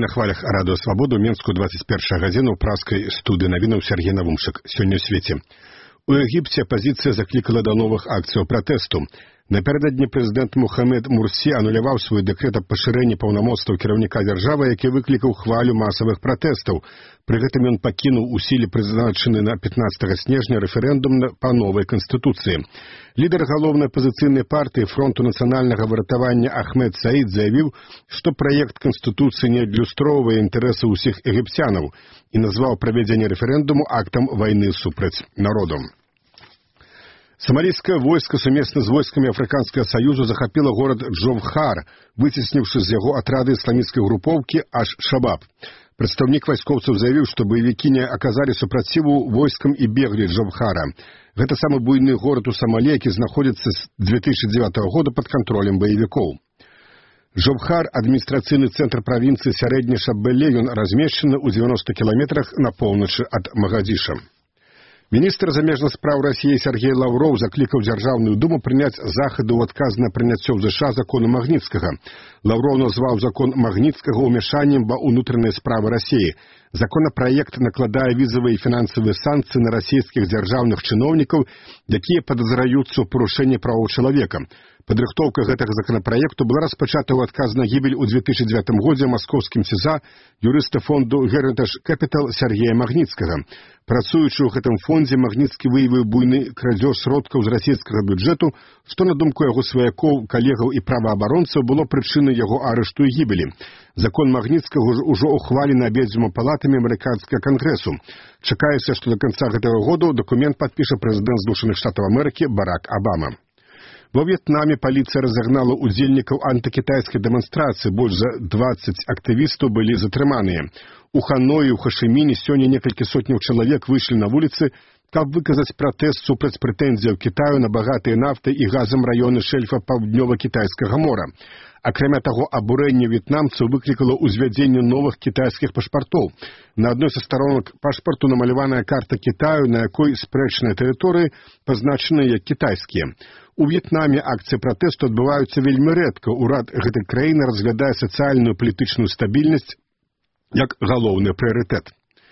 На хвалях радыё Свабоду Менску 21 гадзіну ў праскай студыі навінаў Сергей Навумшык. Сёння ў свеце. У Егіпце апазіцыя заклікала да новых акцыяў пратэсту. Напярэдадні прэзідэнт Мухаммед Мурсі ануляваў свой дэкрэт аб пашырэнні паўнамоцтваў кіраўніка дзяржавы, які выклікаў хвалю масавых пратэстаў. Пры гэтым ён пакінуў у сіле прызначаны на 15 снежня рэферэндум па новай канстытуцыі. Лідар галоўнай апазіцыйнай партыі фронту нацыянальнага выратавання Ахмед Саід заявіў, што праект канстытуцыі не адлюстроўвае інтарэсы ўсіх егіпцянаў і назваў правядзенне рэферэндуму актам вайны супраць народу. Сомалійскае войска сумесна з войскамі Афрыканскага саюзу захапіла горад Джовхар, выцесніўшы з яго атрады ісламісцкай групоўкі Аш-Шабаб. Прадстаўнік вайскоўцаў заявіў, што баевікі не аказалі супраціву войскам і беглі Джовхара. Гэта самы буйны горад у Сомалі, які знаходзіцца з 2009 года пад кантролем баевікоў. Джовхар, адміністрацыйны цэнтр правінцыі Сярэдні Шабеле, ён размешчаны ў 90 кіламетрах на поўначы ад Магадзіша. Міністр замежных спраў Расіі Сергей Лаўроў заклікаў Дзяржаўную думу прыняць захады ў адказ на прыняццё ў ЗША закону Магніцкага. Лаўроў назваў закон Магніцкага ўмяшаннем ва ўнутраныя справы Расіі. Законапраект накладае візавыя і фінансавыя санкцыі на расійскіх дзяржаўных чыноўнікаў, якія падазраюцца ў парушэнні правоў чалавека. Падрыхтоўка гэтага законапраекту была распачата ў адказ на гібель у 2009 годзе маскоўскім СІЗА юрыста фонду Heritage Capital Сергея Магніцкага. Працуючы ў гэтым фондзе, Магніцкі выявіў буйны крадзеж сродкаў з расійскага бюджэту, што, на думку яго сваякоў, калегаў і праваабаронцаў, было прычынай яго арышту і гібелі. Закон Магніцкага ўжо ухвалены абедзвюма палатамі амерыканскага кангрэсу. Чакаецца, што да канца гэтага года дакумент падпіша прэзідэнт Злучаных Штатаў Амерыкі Барак Абама. Во В'етнаме паліцыя разагнала удзельнікаў антыкітайскай дэманстрацыі. Больш за 20 актывістаў былі затрыманыя. У Ханоі, у Хашыміне сёння некалькі сотняў чалавек выйшлі на вуліцы, каб выказаць пратэст супраць прэтэнзіяў Кітаю на багатыя нафтай і газам раёны шэльфа паўднёва-кітайскага мора. Акрамя таго, абурэнне в'етнамцаў выклікала ўзвядзенне новых кітайскіх пашпартоў. На адной са старонак пашпарту намаляваная карта Кітаю, на якой спрэчныя тэрыторыі пазначаныя як кітайскія. У В'етнаме акцыі пратэсту адбываюцца вельмі рэдка. Урад гэтай краіны разглядае сацыяльную палітычную стабільнасць як галоўны прыярытэт.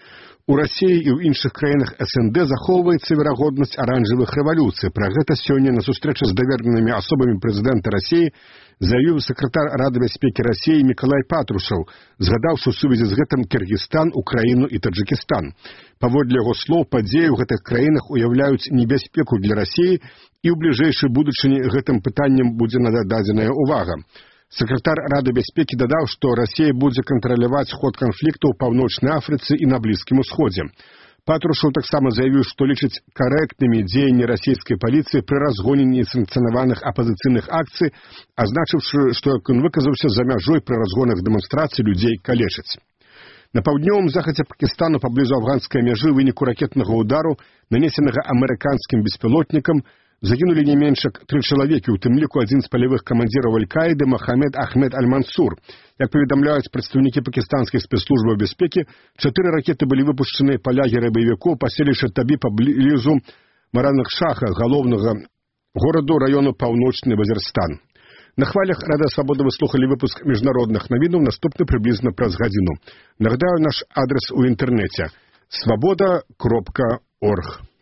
У Расіі і ў іншых краінах СНД захоўваецца верагоднасць аранжавых рэвалюцый. Пра гэта сёння на сустрэчы з давернымі асобамі прэзідэнта Расіі заявіў сакратар Рады бяспекі Расіі Мікалай Патрушаў, згадаўшы ў сувязі з гэтым Кіргізстан, Украіну і Таджыкістан. Паводле яго слоў, падзеі ў гэтых краінах уяўляюць небяспеку для Расіі, і ў бліжэйшай будучыні гэтым пытанням будзе надададзеная ўвага. Сакратар Рады бяспекі дадаў, што Расія будзе кантраляваць ход канфлікту ў Паўночнай Афрыцы і на Блізкім Усходзе. Патрушаў таксама заявіў, што лічыць карэктнымі дзеянні расійскай паліцыі пры разгоне несанкцыянаваных апазіцыйных акцый, азначыўшы, што, як ён выказаўся, за мяжой пры разгонах дэманстрацый людзей калечаць. На паўднёвым захадзе Пакістану паблізу афганскай мяжы ў выніку ракетнага ўдару, нанесенага амерыканскім беспілотнікам, загінулі не менш як 3 чалавекі, у тым ліку адзін з палявых камандзіраў Аль-Каіды Мохаммед Ахмед Аль-Мансур. Як паведамляюць прадстаўнікі пакістанскіх спецслужбаў бяспекі, 4 ракеты былі выпушчаны па лагеры баевікоў паселішча Табі паблізу Маранах-Шаха, галоўнага гораду раёну Паўночны Вазірстан. На хвалях Радыё Свабода вы слухалі выпуск міжнародных навінаў, наступны прыблізна праз гадзіну. Нагадаю наш адрес у інтэрнэце – swaboda.org.